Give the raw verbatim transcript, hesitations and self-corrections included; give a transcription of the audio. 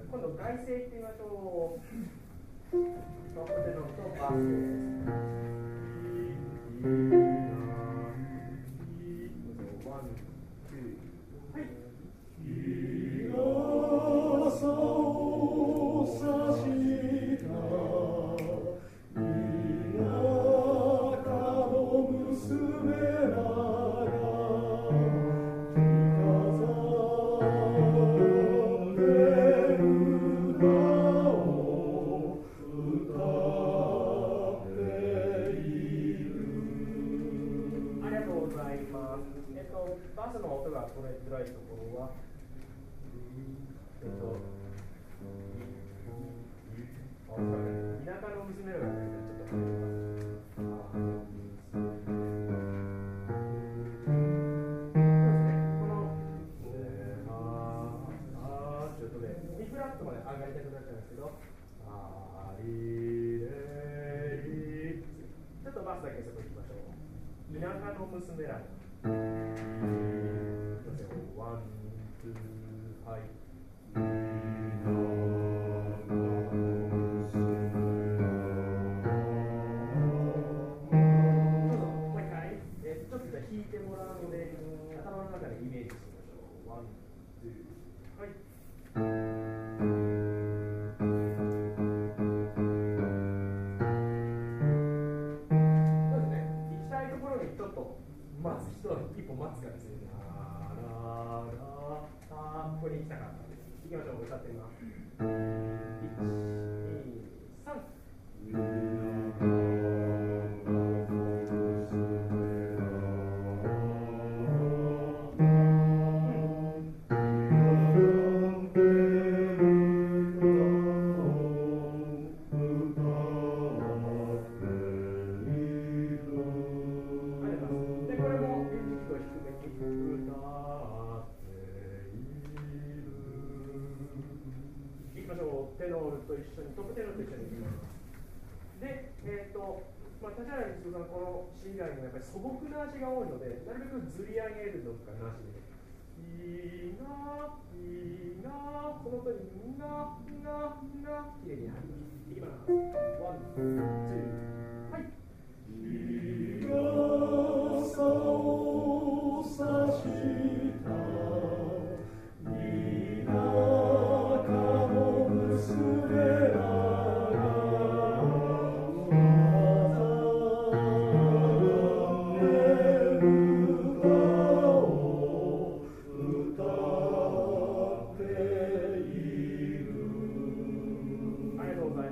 今度外声いってみましょう。トップテノールとバースです。ワン、ツー、はい。日傘を差した田舎の娘らがバスの音が取れづらいところは、えっと、田舎の娘らがちょっと離れます。ビフラットまで上がりたくなっちゃうんですけど、ありれり、ちょっとバスだけそこ行きましょう。田舎の娘ら。ワン、ツー、はい。どうぞ、もう一回、えちょっと弾いてもらうので、頭の中でイメージしてみましょう。ワン、ツー、はい。そうですね。行きたいところにちょっと待つ人は一歩待つからですね。あ、ここに行きたかったんです。行きましょう、歌ってみます。いち、に、さん。で、これも電磁気を低めに歌テノールと一緒に、トップテノールと一緒にいきます。で、えっ、ー、と、まあ、立原光さん、この詩以外にもやっぱり素朴な味が多いので、なるべくずり上げるのかなしで。いいな、いいな、その後にな、な、な、きれいに入ります。いきます。ワン、ツー、はい。日傘を差